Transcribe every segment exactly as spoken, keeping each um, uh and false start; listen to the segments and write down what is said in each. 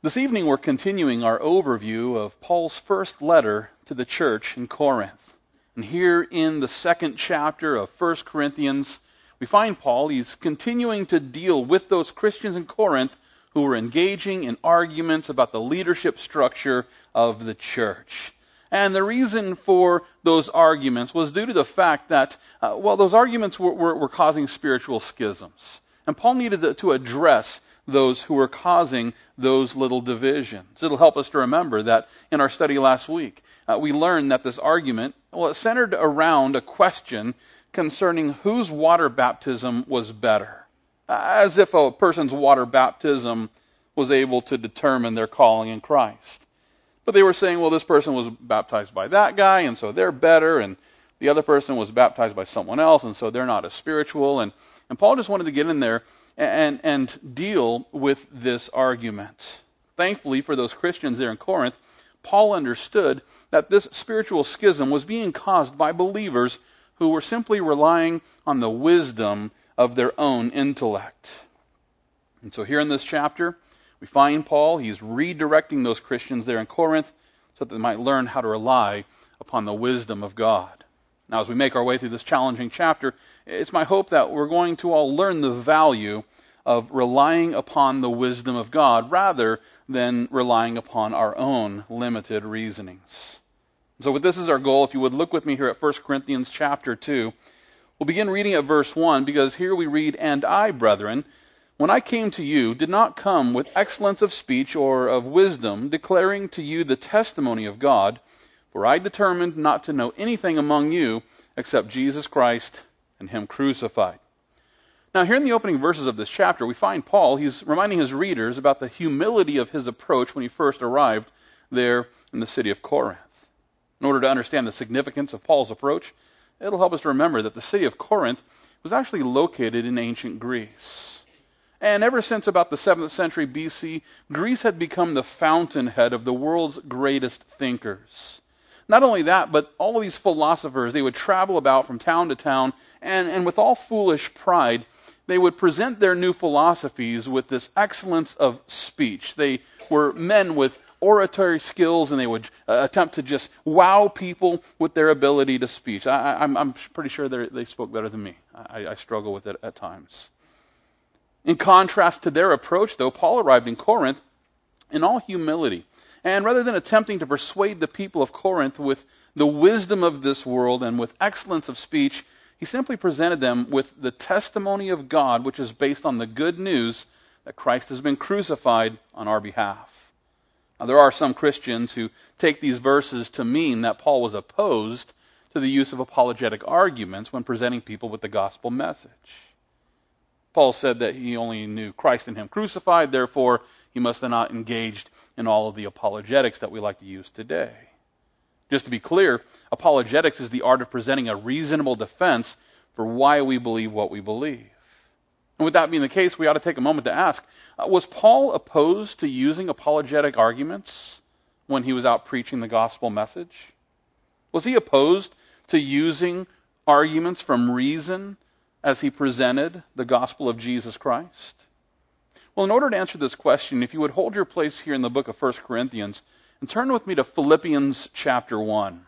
This evening we're continuing our overview of Paul's first letter to the church in Corinth. And here in the second chapter of First Corinthians, we find Paul, he's continuing to deal with those Christians in Corinth who were engaging in arguments about the leadership structure of the church. And the reason for those arguments was due to the fact that, uh, well, those arguments were, were, were causing spiritual schisms. And Paul needed to, to address those who were causing those little divisions. It'll help us to remember that in our study last week, uh, we learned that this argument, well, it centered around a question concerning whose water baptism was better. As if a person's water baptism was able to determine their calling in Christ. But they were saying, well, this person was baptized by that guy, and so they're better, and the other person was baptized by someone else, and so they're not as spiritual. And, and Paul just wanted to get in there and, and deal with this argument. Thankfully for those Christians there in Corinth, Paul understood that this spiritual schism was being caused by believers who were simply relying on the wisdom of their own intellect. And so here in this chapter, we find Paul, he's redirecting those Christians there in Corinth so that they might learn how to rely upon the wisdom of God. Now, as we make our way through this challenging chapter, it's my hope that we're going to all learn the value of relying upon the wisdom of God rather than relying upon our own limited reasonings. So with this as our goal, if you would look with me here at First Corinthians chapter two, we'll begin reading at verse one, because here we read, "And I, brethren, when I came to you, did not come with excellence of speech or of wisdom, declaring to you the testimony of God, for I determined not to know anything among you except Jesus Christ and Him crucified." Now, here in the opening verses of this chapter, we find Paul, he's reminding his readers about the humility of his approach when he first arrived there in the city of Corinth. In order to understand the significance of Paul's approach, it'll help us to remember that the city of Corinth was actually located in ancient Greece. And ever since about the seventh century B C, Greece had become the fountainhead of the world's greatest thinkers. Not only that, but all of these philosophers, they would travel about from town to town, and, and with all foolish pride, they would present their new philosophies with this excellence of speech. They were men with oratory skills, and they would uh, attempt to just wow people with their ability to speak. I, I'm, I'm pretty sure they spoke better than me. I, I struggle with it at times. In contrast to their approach, though, Paul arrived in Corinth in all humility. And rather than attempting to persuade the people of Corinth with the wisdom of this world and with excellence of speech, he simply presented them with the testimony of God, which is based on the good news that Christ has been crucified on our behalf. Now, there are some Christians who take these verses to mean that Paul was opposed to the use of apologetic arguments when presenting people with the gospel message. Paul said that he only knew Christ and Him crucified, therefore he must have not engaged in all of the apologetics that we like to use today. Just to be clear, apologetics is the art of presenting a reasonable defense for why we believe what we believe. And with that being the case, we ought to take a moment to ask, uh, was Paul opposed to using apologetic arguments when he was out preaching the gospel message? Was he opposed to using arguments from reason as he presented the gospel of Jesus Christ? Well, in order to answer this question, if you would hold your place here in the book of First Corinthians and turn with me to Philippians chapter one.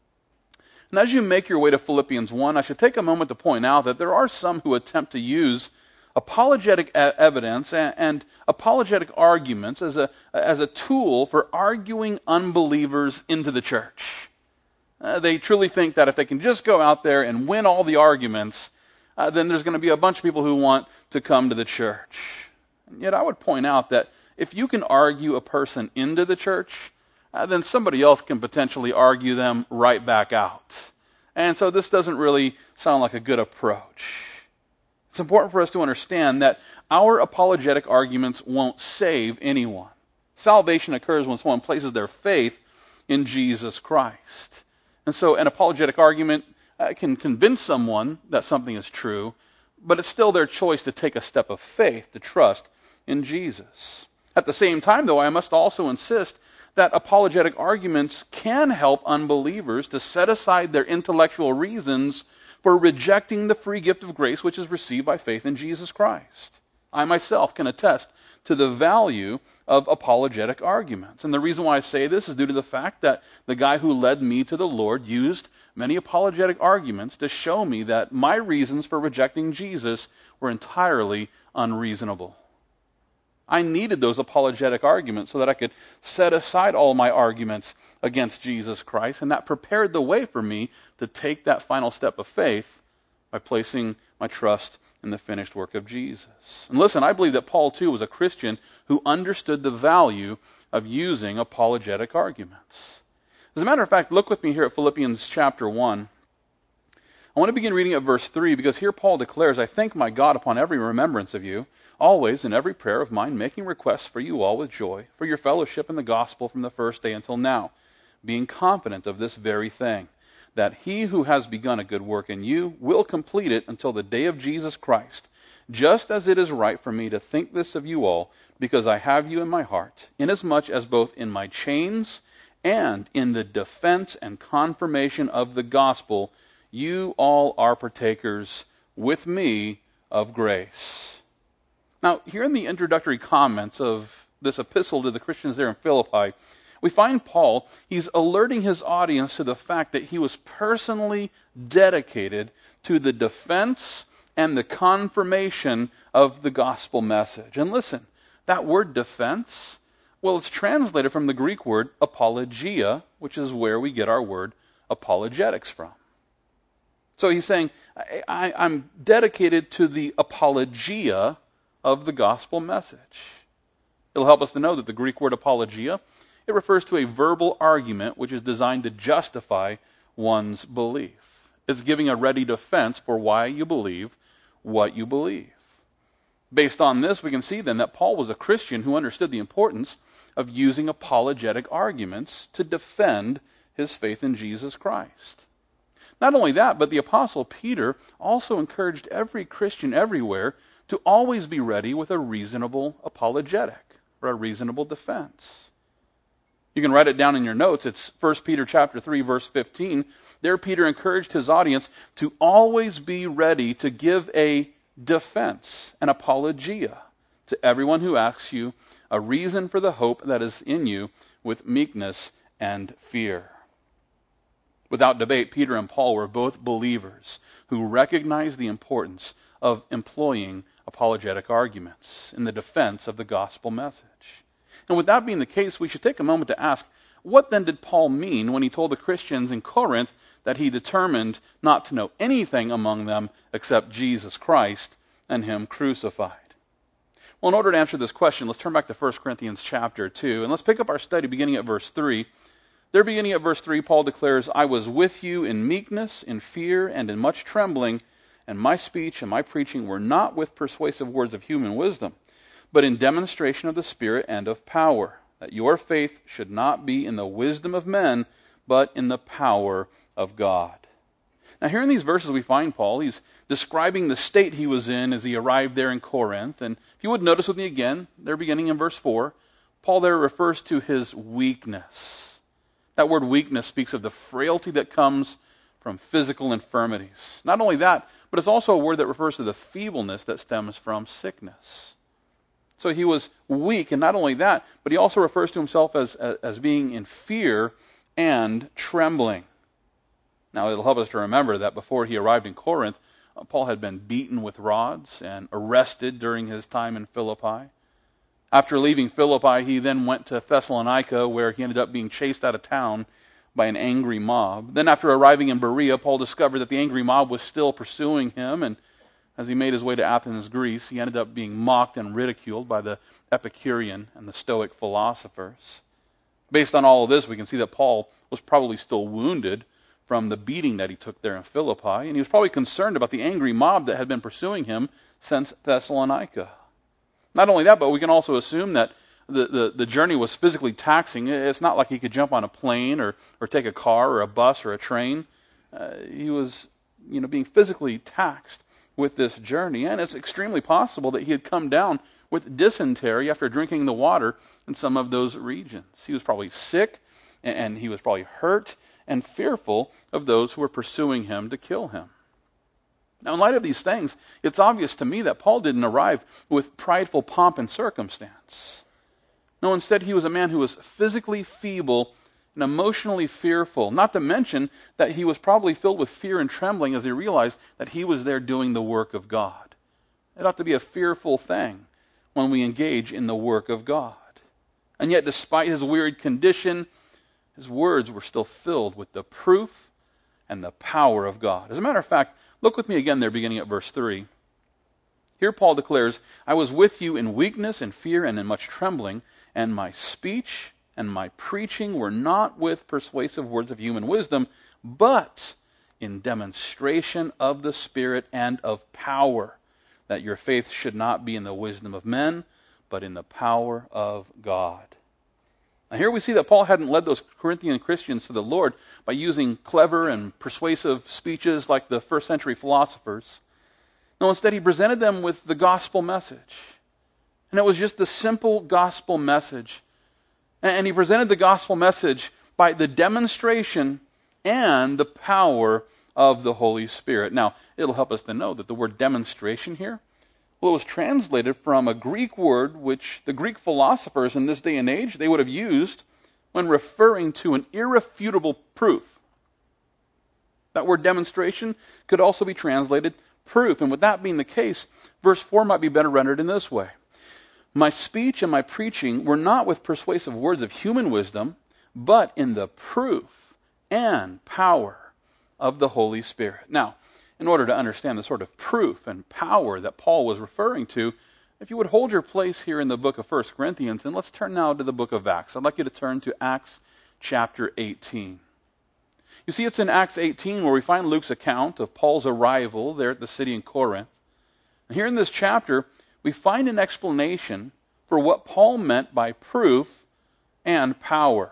And as you make your way to Philippians one, I should take a moment to point out that there are some who attempt to use apologetic evidence and, and apologetic arguments as a, as a tool for arguing unbelievers into the church. Uh, they truly think that if they can just go out there and win all the arguments, uh, then there's going to be a bunch of people who want to come to the church. And yet I would point out that if you can argue a person into the church, uh, then somebody else can potentially argue them right back out. And so this doesn't really sound like a good approach. It's important for us to understand that our apologetic arguments won't save anyone. Salvation occurs when someone places their faith in Jesus Christ. And so an apologetic argument uh, can convince someone that something is true, but it's still their choice to take a step of faith, to trust in Jesus. At the same time, though, I must also insist that apologetic arguments can help unbelievers to set aside their intellectual reasons for rejecting the free gift of grace which is received by faith in Jesus Christ. I myself can attest to the value of apologetic arguments. And the reason why I say this is due to the fact that the guy who led me to the Lord used many apologetic arguments to show me that my reasons for rejecting Jesus were entirely unreasonable. I needed those apologetic arguments so that I could set aside all my arguments against Jesus Christ, and that prepared the way for me to take that final step of faith by placing my trust in the finished work of Jesus. And listen, I believe that Paul too was a Christian who understood the value of using apologetic arguments. As a matter of fact, look with me here at Philippians chapter one. I want to begin reading at verse three, because here Paul declares, I thank my God upon every remembrance of you, always in every prayer of mine, making requests for you all with joy, for your fellowship in the gospel from the first day until now, being confident of this very thing, that he who has begun a good work in you will complete it until the day of Jesus Christ, just as it is right for me to think this of you all, because I have you in my heart, inasmuch as both in my chains and in the defense and confirmation of the gospel, you all are partakers with me of grace. Now, here in the introductory comments of this epistle to the Christians there in Philippi, we find Paul, he's alerting his audience to the fact that he was personally dedicated to the defense and the confirmation of the gospel message. And listen, that word defense, well, it's translated from the Greek word apologia, which is where we get our word apologetics from. So he's saying, I, I, I'm dedicated to the apologia of the gospel message. It'll help us to know that the Greek word apologia, it refers to a verbal argument which is designed to justify one's belief. It's giving a ready defense for why you believe what you believe. Based on this, we can see then that Paul was a Christian who understood the importance of using apologetic arguments to defend his faith in Jesus Christ. Not only that, but the Apostle Peter also encouraged every Christian everywhere to always be ready with a reasonable apologetic or a reasonable defense. You can write it down in your notes. It's First Peter chapter three, verse fifteen. There Peter encouraged his audience to always be ready to give a defense, an apologia, to everyone who asks you a reason for the hope that is in you with meekness and fear. Without debate, Peter and Paul were both believers who recognized the importance of employing apologetic arguments in the defense of the gospel message. And with that being the case, we should take a moment to ask, what then did Paul mean when he told the Christians in Corinth that he determined not to know anything among them except Jesus Christ and him crucified? Well, in order to answer this question, let's turn back to First Corinthians chapter two, and let's pick up our study beginning at verse three. There, beginning at verse three, Paul declares, I was with you in meekness, in fear, and in much trembling, and my speech and my preaching were not with persuasive words of human wisdom, but in demonstration of the Spirit and of power, that your faith should not be in the wisdom of men, but in the power of God. Now here in these verses we find Paul, he's describing the state he was in as he arrived there in Corinth. And if you would notice with me again, there beginning in verse four, Paul there refers to his weakness. That word weakness speaks of the frailty that comes from physical infirmities. Not only that, but it's also a word that refers to the feebleness that stems from sickness. So he was weak, and not only that, but he also refers to himself as, as, as being in fear and trembling. Now it'll help us to remember that before he arrived in Corinth, uh, Paul had been beaten with rods and arrested during his time in Philippi. After leaving Philippi, he then went to Thessalonica, where he ended up being chased out of town by an angry mob. Then after arriving in Berea, Paul discovered that the angry mob was still pursuing him, and as he made his way to Athens, Greece, he ended up being mocked and ridiculed by the Epicurean and the Stoic philosophers. Based on all of this, we can see that Paul was probably still wounded from the beating that he took there in Philippi, and he was probably concerned about the angry mob that had been pursuing him since Thessalonica. Not only that, but we can also assume that the, the, the journey was physically taxing. It's not like he could jump on a plane or, or take a car or a bus or a train. Uh, he was, you know, being physically taxed with this journey. And it's extremely possible that he had come down with dysentery after drinking the water in some of those regions. He was probably sick, and, and he was probably hurt and fearful of those who were pursuing him to kill him. Now, in light of these things, it's obvious to me that Paul didn't arrive with prideful pomp and circumstance. No, instead, he was a man who was physically feeble and emotionally fearful, not to mention that he was probably filled with fear and trembling as he realized that he was there doing the work of God. It ought to be a fearful thing when we engage in the work of God. And yet, despite his wearied condition, his words were still filled with the proof and the power of God. As a matter of fact, look with me again there, beginning at verse three. Here Paul declares, I was with you in weakness and fear and in much trembling, and my speech and my preaching were not with persuasive words of human wisdom, but in demonstration of the Spirit and of power, that your faith should not be in the wisdom of men, but in the power of God. Now here we see that Paul hadn't led those Corinthian Christians to the Lord by using clever and persuasive speeches like the first century philosophers. No, instead he presented them with the gospel message. And it was just the simple gospel message. And he presented the gospel message by the demonstration and the power of the Holy Spirit. Now, it'll help us to know that the word demonstration here, well, it was translated from a Greek word which the Greek philosophers in this day and age, they would have used when referring to an irrefutable proof. That word demonstration could also be translated proof. And with that being the case, verse four might be better rendered in this way. My speech and my preaching were not with persuasive words of human wisdom, but in the proof and power of the Holy Spirit. Now, in order to understand the sort of proof and power that Paul was referring to, if you would hold your place here in the book of First Corinthians, and let's turn now to the book of Acts. I'd like you to turn to Acts chapter eighteen. You see, it's in Acts eighteen where we find Luke's account of Paul's arrival there at the city in Corinth. And here in this chapter, we find an explanation for what Paul meant by proof and power.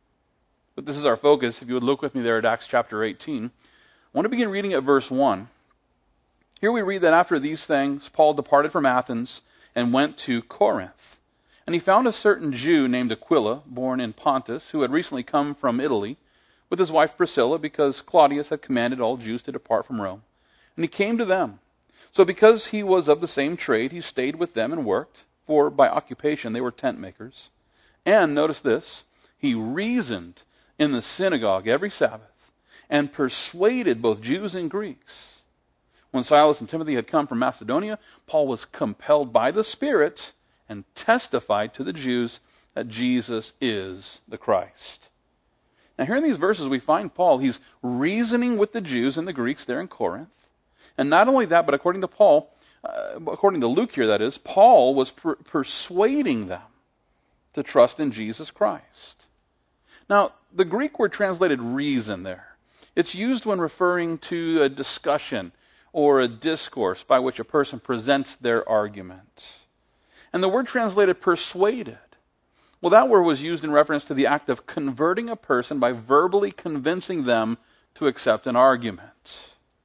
But this is our focus. If you would look with me there at Acts chapter eighteen. I want to begin reading at verse one. Here we read that after these things, Paul departed from Athens and went to Corinth. And he found a certain Jew named Aquila, born in Pontus, who had recently come from Italy, with his wife Priscilla, because Claudius had commanded all Jews to depart from Rome. And he came to them. So because he was of the same trade, he stayed with them and worked, for by occupation they were tent makers. And, notice this, he reasoned in the synagogue every Sabbath, and persuaded both Jews and Greeks. When Silas and Timothy had come from Macedonia, Paul was compelled by the Spirit and testified to the Jews that Jesus is the Christ. Now here in these verses we find Paul, he's reasoning with the Jews and the Greeks there in Corinth. And not only that, but according to Paul, uh, according to Luke here that is, Paul was per- persuading them to trust in Jesus Christ. Now, the Greek word translated reason there, it's used when referring to a discussion or a discourse by which a person presents their argument. And the word translated persuaded, well, that word was used in reference to the act of converting a person by verbally convincing them to accept an argument.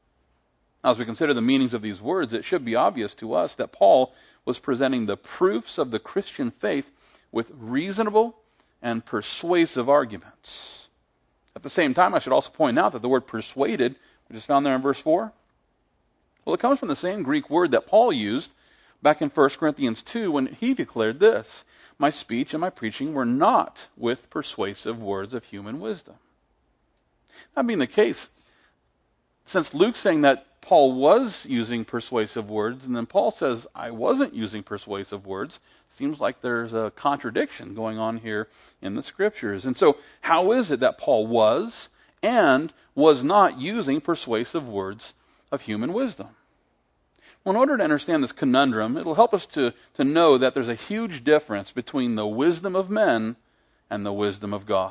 Now, as we consider the meanings of these words, it should be obvious to us that Paul was presenting the proofs of the Christian faith with reasonable and persuasive arguments. At the same time, I should also point out that the word persuaded, which is found there in verse four, well, it comes from the same Greek word that Paul used back in First Corinthians two when he declared this, my speech and my preaching were not with persuasive words of human wisdom. That being the case, since Luke's saying that Paul was using persuasive words, and then Paul says, I wasn't using persuasive words, seems like there's a contradiction going on here in the Scriptures. And so, how is it that Paul was and was not using persuasive words of human wisdom? Well, in order to understand this conundrum, it'll help us to, to know that there's a huge difference between the wisdom of men and the wisdom of God.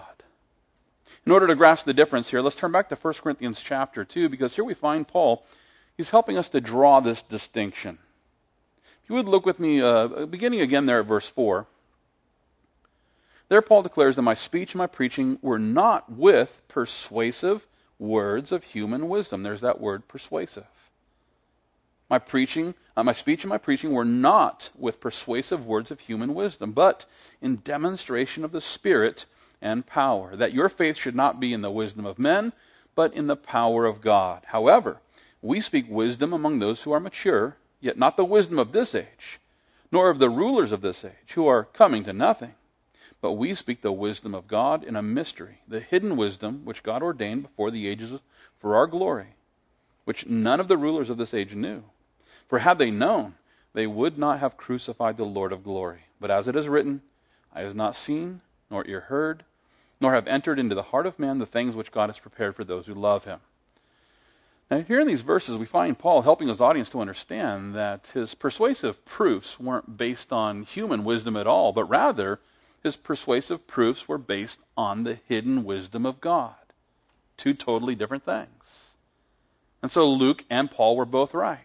In order to grasp the difference here, let's turn back to First Corinthians chapter two, because here we find Paul, he's helping us to draw this distinction. If you would look with me, uh, beginning again there at verse four. There Paul declares that my speech and my preaching were not with persuasive words of human wisdom. There's that word, persuasive. My preaching, uh, my speech and my preaching were not with persuasive words of human wisdom, but in demonstration of the Spirit and power, that your faith should not be in the wisdom of men, but in the power of God. However, We speak wisdom among those who are mature, yet not the wisdom of this age, nor of the rulers of this age, who are coming to nothing. But we speak the wisdom of God in a mystery, the hidden wisdom which God ordained before the ages for our glory, which none of the rulers of this age knew. For had they known, they would not have crucified the Lord of glory. But as it is written, eye has not seen, nor ear heard, nor have entered into the heart of man the things which God has prepared for those who love him. Now, here in these verses, we find Paul helping his audience to understand that his persuasive proofs weren't based on human wisdom at all, but rather his persuasive proofs were based on the hidden wisdom of God. Two totally different things. And so Luke and Paul were both right.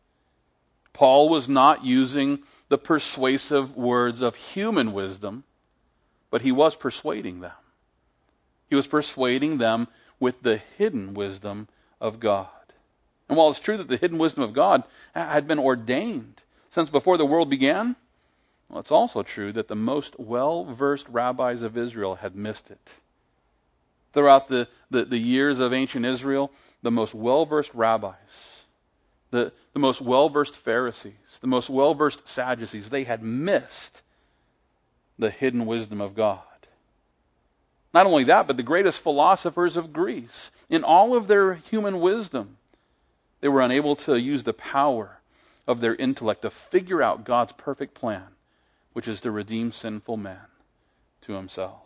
Paul was not using the persuasive words of human wisdom, but he was persuading them. He was persuading them with the hidden wisdom of God. And while it's true that the hidden wisdom of God had been ordained since before the world began, well, it's also true that the most well-versed rabbis of Israel had missed it. Throughout the, the, the years of ancient Israel, the most well-versed rabbis, the, the most well-versed Pharisees, the most well-versed Sadducees, they had missed the hidden wisdom of God. Not only that, but the greatest philosophers of Greece, in all of their human wisdom, they were unable to use the power of their intellect to figure out God's perfect plan, which is to redeem sinful man to himself.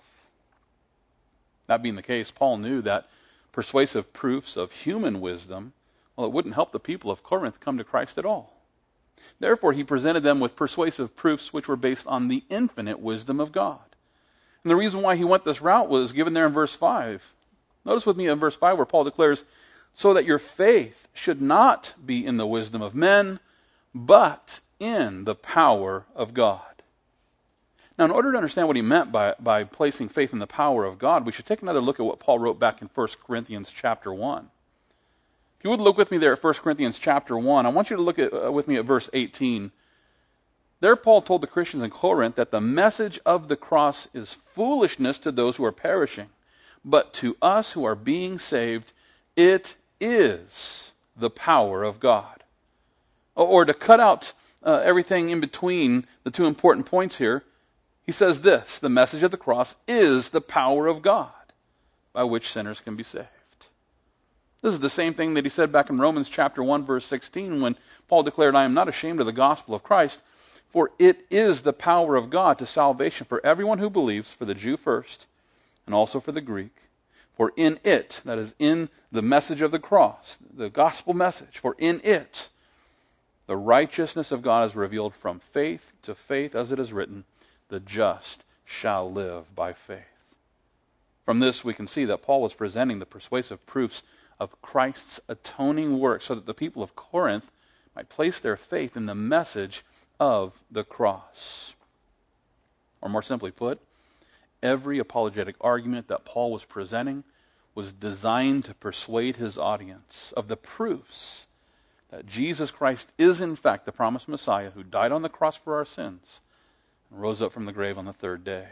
That being the case, Paul knew that persuasive proofs of human wisdom, well, it wouldn't help the people of Corinth come to Christ at all. Therefore, he presented them with persuasive proofs which were based on the infinite wisdom of God. And the reason why he went this route was given there in verse five. Notice with me in verse five where Paul declares, so that your faith should not be in the wisdom of men, but in the power of God. Now, in order to understand what he meant by, by placing faith in the power of God, we should take another look at what Paul wrote back in First Corinthians chapter one. If you would look with me there at First Corinthians chapter one, I want you to look at, uh, with me at verse eighteen. There Paul told the Christians in Corinth that the message of the cross is foolishness to those who are perishing, but to us who are being saved, it is the power of God. Or to cut out uh, everything in between the two important points here, he says this, the message of the cross is the power of God by which sinners can be saved. This is the same thing that he said back in Romans chapter one verse sixteen when Paul declared, I am not ashamed of the gospel of Christ, for it is the power of God to salvation for everyone who believes, for the Jew first, and also for the Greek. For in it, that is in the message of the cross, the gospel message, for in it, the righteousness of God is revealed from faith to faith, as it is written, the just shall live by faith. From this we can see that Paul was presenting the persuasive proofs of Christ's atoning work so that the people of Corinth might place their faith in the message of the cross. Or more simply put, every apologetic argument that Paul was presenting was designed to persuade his audience of the proofs that Jesus Christ is in fact the promised Messiah who died on the cross for our sins and rose up from the grave on the third day.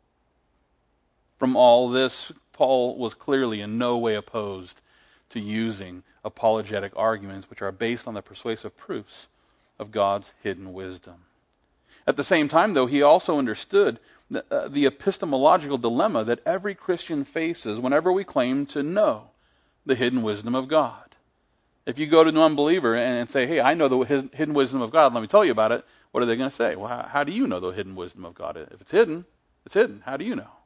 From all this, Paul was clearly in no way opposed to using apologetic arguments which are based on the persuasive proofs of God's hidden wisdom. At the same time, though, he also understood the, uh, the epistemological dilemma that every Christian faces whenever we claim to know the hidden wisdom of God. If you go to an unbeliever and, and say, hey, I know the his, hidden wisdom of God, let me tell you about it, what are they going to say? Well, how, how do you know the hidden wisdom of God? If it's hidden, it's hidden. How do you know?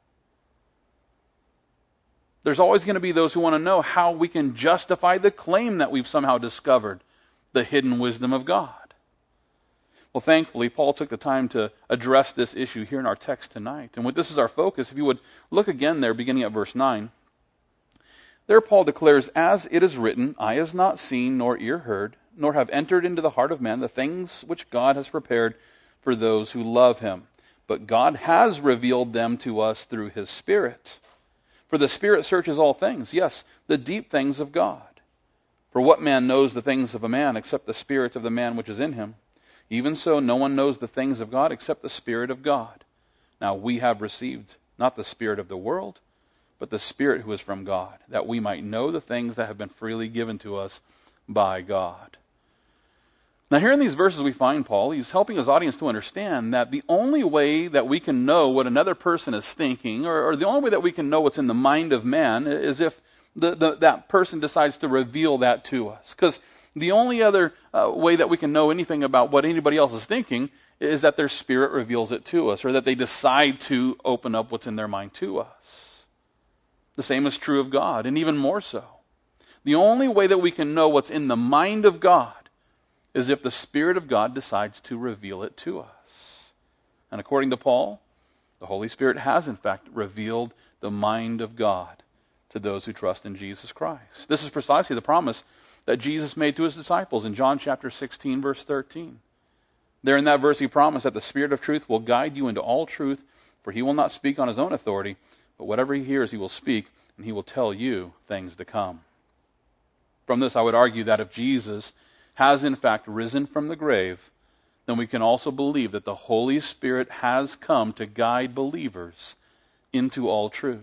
There's always going to be those who want to know how we can justify the claim that we've somehow discovered the hidden wisdom of God. Well, thankfully, Paul took the time to address this issue here in our text tonight. And with this as our focus, if you would look again there, beginning at verse nine. There Paul declares, as it is written, eye has not seen, nor ear heard, nor have entered into the heart of man the things which God has prepared for those who love him. But God has revealed them to us through his Spirit. For the Spirit searches all things, yes, the deep things of God. For what man knows the things of a man except the spirit of the man which is in him? Even so, no one knows the things of God except the Spirit of God. Now we have received not the spirit of the world, but the Spirit who is from God, that we might know the things that have been freely given to us by God. Now here in these verses we find Paul, he's helping his audience to understand that the only way that we can know what another person is thinking, or, or the only way that we can know what's in the mind of man, is if the, the, that person decides to reveal that to us. Because the only other uh, way that we can know anything about what anybody else is thinking is that their spirit reveals it to us, or that they decide to open up what's in their mind to us. The same is true of God, and even more so. The only way that we can know what's in the mind of God is if the Spirit of God decides to reveal it to us. And according to Paul, the Holy Spirit has in fact revealed the mind of God to those who trust in Jesus Christ. This is precisely the promise that Jesus made to his disciples in John chapter sixteen, verse thirteen. There in that verse he promised that the Spirit of truth will guide you into all truth, for he will not speak on his own authority, but whatever he hears he will speak, and he will tell you things to come. From this I would argue that if Jesus has in fact risen from the grave, then we can also believe that the Holy Spirit has come to guide believers into all truth.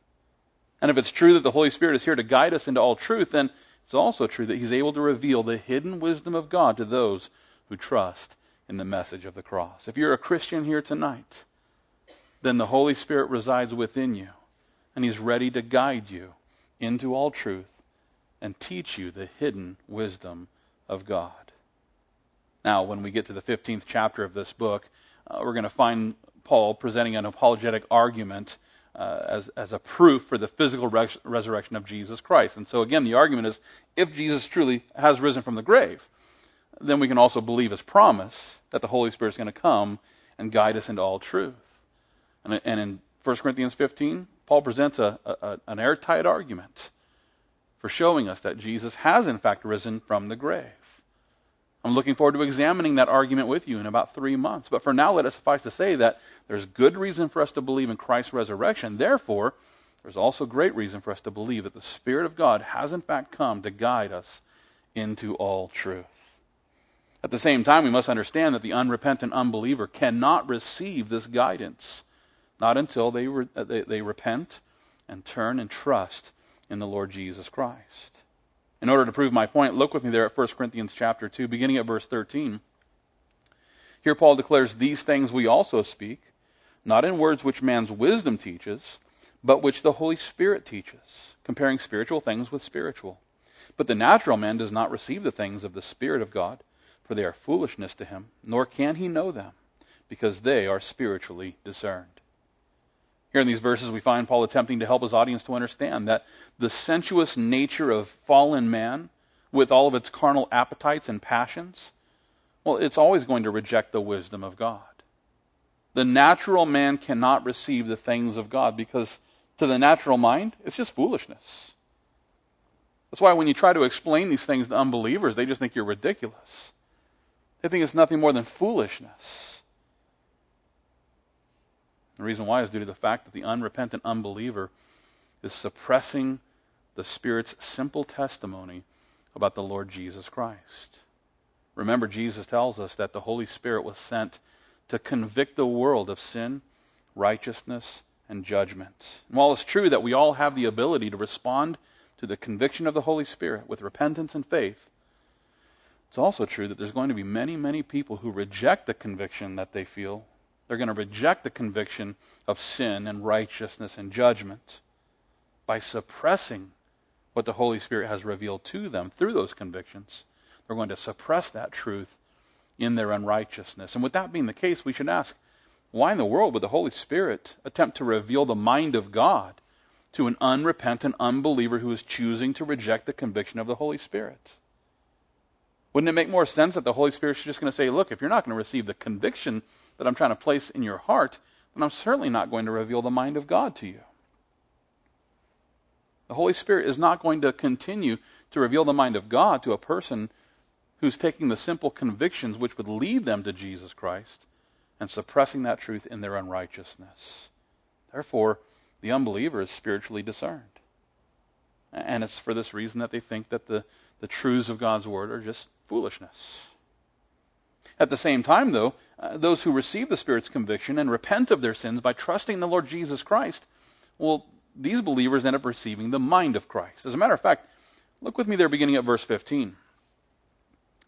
And if it's true that the Holy Spirit is here to guide us into all truth, then it's also true that he's able to reveal the hidden wisdom of God to those who trust in the message of the cross. If you're a Christian here tonight, then the Holy Spirit resides within you, and he's ready to guide you into all truth and teach you the hidden wisdom of God. Now, when we get to the fifteenth chapter of this book, uh, we're going to find Paul presenting an apologetic argument uh, as, as a proof for the physical res- resurrection of Jesus Christ. And so again, the argument is, if Jesus truly has risen from the grave, then we can also believe his promise that the Holy Spirit is going to come and guide us into all truth. And, and in First Corinthians fifteen, Paul presents a, a, an airtight argument for showing us that Jesus has in fact risen from the grave. I'm looking forward to examining that argument with you in about three months. But for now, let it suffice to say that there's good reason for us to believe in Christ's resurrection. Therefore, there's also great reason for us to believe that the Spirit of God has in fact come to guide us into all truth. At the same time, we must understand that the unrepentant unbeliever cannot receive this guidance, not until they, re- they, they repent and turn and trust in the Lord Jesus Christ. In order to prove my point, look with me there at First Corinthians chapter two, beginning at verse thirteen. Here Paul declares, "These things we also speak, not in words which man's wisdom teaches, but which the Holy Spirit teaches, comparing spiritual things with spiritual. But the natural man does not receive the things of the Spirit of God, for they are foolishness to him, nor can he know them, because they are spiritually discerned." Here in these verses we find Paul attempting to help his audience to understand that the sensuous nature of fallen man, with all of its carnal appetites and passions, well, it's always going to reject the wisdom of God. The natural man cannot receive the things of God because to the natural mind, it's just foolishness. That's why when you try to explain these things to unbelievers, they just think you're ridiculous. They think it's nothing more than foolishness. The reason why is due to the fact that the unrepentant unbeliever is suppressing the Spirit's simple testimony about the Lord Jesus Christ. Remember, Jesus tells us that the Holy Spirit was sent to convict the world of sin, righteousness, and judgment. And while it's true that we all have the ability to respond to the conviction of the Holy Spirit with repentance and faith, it's also true that there's going to be many, many people who reject the conviction that they feel. They're going to reject the conviction of sin and righteousness and judgment by suppressing what the Holy Spirit has revealed to them through those convictions. They're going to suppress that truth in their unrighteousness. And with that being the case, we should ask, why in the world would the Holy Spirit attempt to reveal the mind of God to an unrepentant unbeliever who is choosing to reject the conviction of the Holy Spirit? Wouldn't it make more sense that the Holy Spirit is just going to say, look, if you're not going to receive the conviction that I'm trying to place in your heart, then I'm certainly not going to reveal the mind of God to you. The Holy Spirit is not going to continue to reveal the mind of God to a person who's taking the simple convictions which would lead them to Jesus Christ and suppressing that truth in their unrighteousness. Therefore, the unbeliever is spiritually discerned. And it's for this reason that they think that the, the truths of God's Word are just foolishness. At the same time, though, uh, those who receive the Spirit's conviction and repent of their sins by trusting the Lord Jesus Christ, well, these believers end up receiving the mind of Christ. As a matter of fact, look with me there beginning at verse fifteen.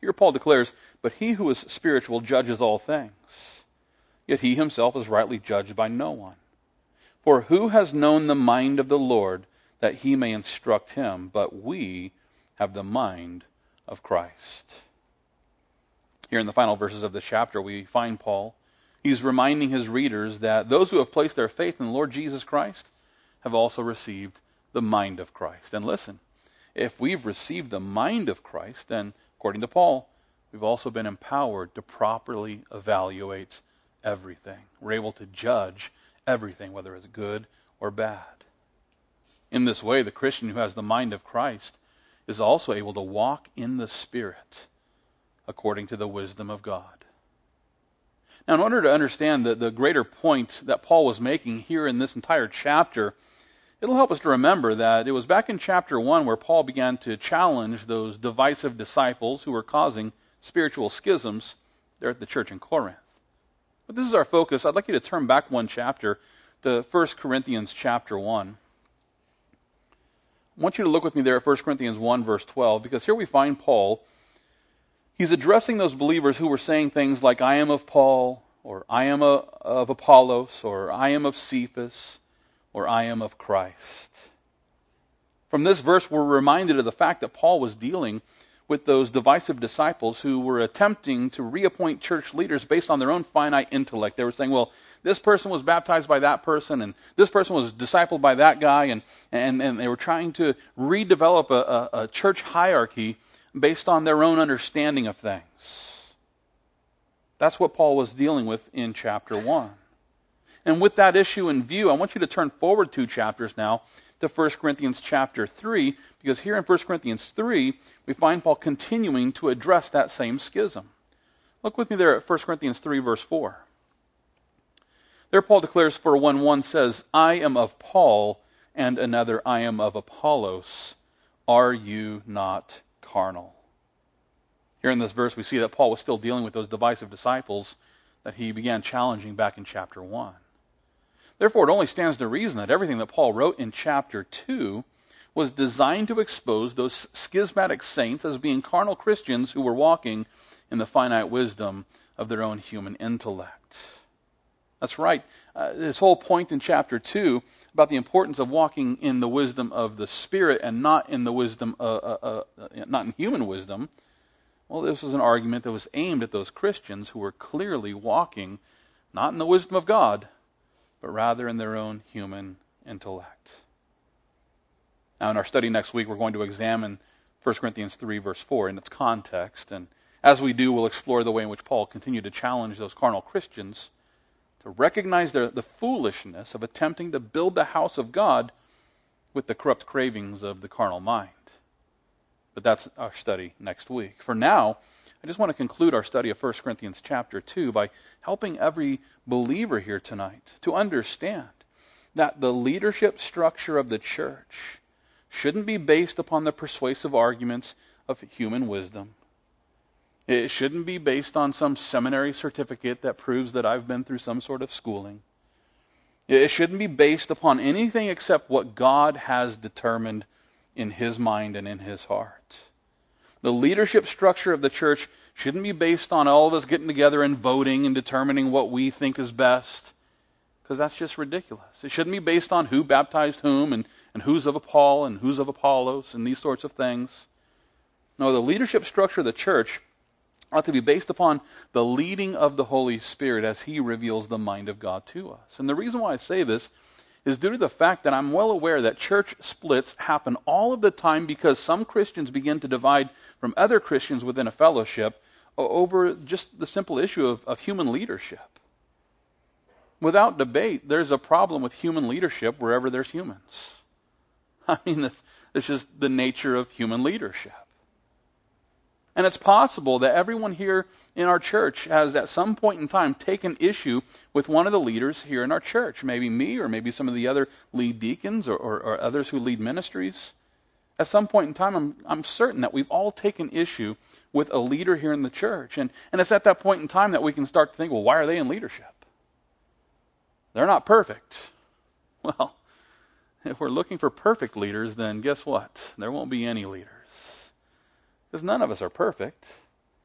Here Paul declares, "But he who is spiritual judges all things, yet he himself is rightly judged by no one. For who has known the mind of the Lord that he may instruct him? But we have the mind of Christ." Here in the final verses of this chapter, we find Paul. He's reminding his readers that those who have placed their faith in the Lord Jesus Christ have also received the mind of Christ. And listen, if we've received the mind of Christ, then according to Paul, we've also been empowered to properly evaluate everything. We're able to judge everything, whether it's good or bad. In this way, the Christian who has the mind of Christ is also able to walk in the Spirit according to the wisdom of God. Now, in order to understand the, the greater point that Paul was making here in this entire chapter, it'll help us to remember that it was back in chapter one where Paul began to challenge those divisive disciples who were causing spiritual schisms there at the church in Corinth. But this is our focus. I'd like you to turn back one chapter to First Corinthians chapter one. I want you to look with me there at First Corinthians one, verse twelve, because here we find Paul. He's addressing those believers who were saying things like, "I am of Paul," or "I am a, of Apollos," or "I am of Cephas," or "I am of Christ." From this verse, we're reminded of the fact that Paul was dealing with those divisive disciples who were attempting to reappoint church leaders based on their own finite intellect. They were saying, well, this person was baptized by that person, and this person was discipled by that guy, and, and, and they were trying to redevelop a, a, a church hierarchy based on their own understanding of things. That's what Paul was dealing with in chapter one. And with that issue in view, I want you to turn forward two chapters now to First Corinthians chapter three, because here in First Corinthians three, we find Paul continuing to address that same schism. Look with me there at First Corinthians three, verse four. There Paul declares, "For when one says, 'I am of Paul,' and another, 'I am of Apollos,' are you not carnal?" Here in this verse, we see that Paul was still dealing with those divisive disciples that he began challenging back in chapter one. Therefore, it only stands to reason that everything that Paul wrote in chapter two was designed to expose those schismatic saints as being carnal Christians who were walking in the finite wisdom of their own human intellect. That's right. Uh, this whole point in chapter two about the importance of walking in the wisdom of the Spirit and not in the wisdom, uh, uh, uh, not in human wisdom. Well, this was an argument that was aimed at those Christians who were clearly walking not in the wisdom of God, but rather in their own human intellect. Now, in our study next week, we're going to examine First Corinthians three, verse four in its context. And as we do, we'll explore the way in which Paul continued to challenge those carnal Christians to recognize the, the foolishness of attempting to build the house of God with the corrupt cravings of the carnal mind. But that's our study next week. For now, I just want to conclude our study of First Corinthians chapter two by helping every believer here tonight to understand that the leadership structure of the church shouldn't be based upon the persuasive arguments of human wisdom. It shouldn't be based on some seminary certificate that proves that I've been through some sort of schooling. It shouldn't be based upon anything except what God has determined in His mind and in His heart. The leadership structure of the church shouldn't be based on all of us getting together and voting and determining what we think is best, because that's just ridiculous. It shouldn't be based on who baptized whom and, and who's of Paul and who's of Apollos and these sorts of things. No, the leadership structure of the church ought to be based upon the leading of the Holy Spirit as He reveals the mind of God to us. And the reason why I say this is due to the fact that I'm well aware that church splits happen all of the time because some Christians begin to divide from other Christians within a fellowship over just the simple issue of, of human leadership. Without debate, there's a problem with human leadership wherever there's humans. I mean, this, this is the nature of human leadership. And it's possible that everyone here in our church has at some point in time taken issue with one of the leaders here in our church. Maybe me or maybe some of the other lead deacons or, or, or others who lead ministries. At some point in time, I'm, I'm certain that we've all taken issue with a leader here in the church. And, and it's at that point in time that we can start to think, well, why are they in leadership? They're not perfect. Well, if we're looking for perfect leaders, then guess what? There won't be any leaders. Because none of us are perfect.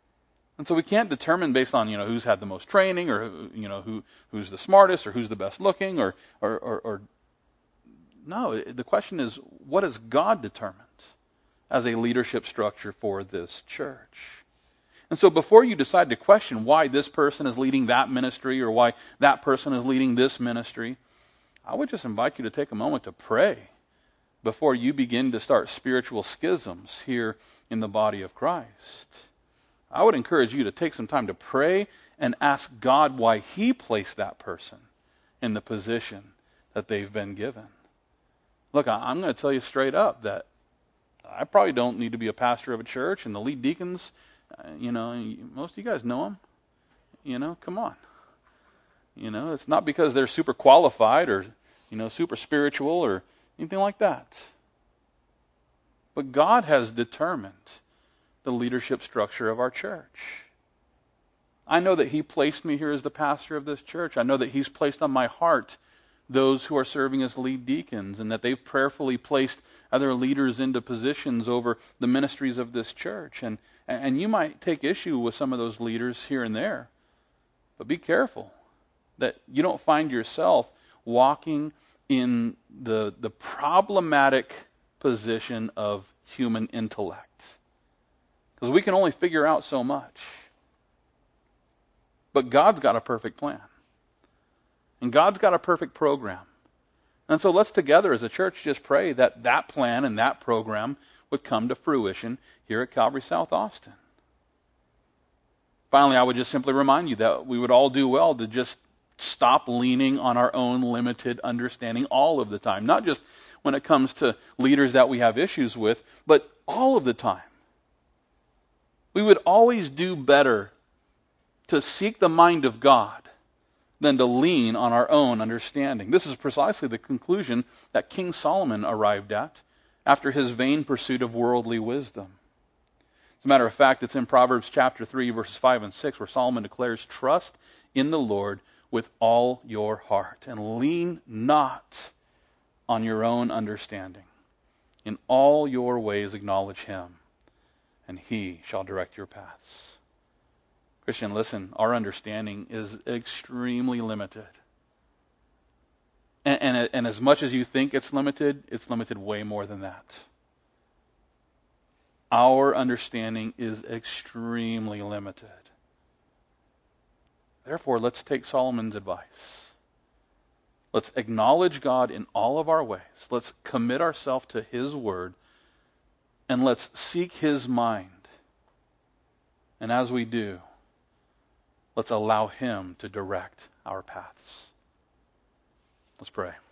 And so we can't determine based on, you know, who's had the most training, or, you know, who who's the smartest, or who's the best looking, or or, or, or no. The question is, what has God determined as a leadership structure for this church? And so before you decide to question why this person is leading that ministry or why that person is leading this ministry, I would just invite you to take a moment to pray before you begin to start spiritual schisms here in the body of Christ. I would encourage you to take some time to pray and ask God why He placed that person in the position that they've been given. Look, I'm going to tell you straight up that I probably don't need to be a pastor of a church, and the lead deacons, you know, most of you guys know them. You know, come on. You know, it's not because they're super qualified or, you know, super spiritual or anything like that. But God has determined the leadership structure of our church. I know that He placed me here as the pastor of this church. I know that He's placed on my heart those who are serving as lead deacons, and that they've prayerfully placed other leaders into positions over the ministries of this church. And, and you might take issue with some of those leaders here and there, but be careful that you don't find yourself walking in the, the problematic position of human intellect. Because we can only figure out so much. But God's got a perfect plan. And God's got a perfect program. And so let's together as a church just pray that that plan and that program would come to fruition here at Calvary South Austin. Finally, I would just simply remind you that we would all do well to just stop leaning on our own limited understanding all of the time. Not just when it comes to leaders that we have issues with, but all of the time. We would always do better to seek the mind of God than to lean on our own understanding. This is precisely the conclusion that King Solomon arrived at after his vain pursuit of worldly wisdom. As a matter of fact, it's in Proverbs chapter three, verses five and six, where Solomon declares, "Trust in the Lord with all your heart, and lean not on your own understanding. In all your ways acknowledge Him, and He shall direct your paths." Christian, listen, our understanding is extremely limited. And, and, and as much as you think it's limited, it's limited way more than that. Our understanding is extremely limited. Therefore, let's take Solomon's advice. Let's acknowledge God in all of our ways. Let's commit ourselves to His word, and let's seek His mind. And as we do, let's allow Him to direct our paths. Let's pray.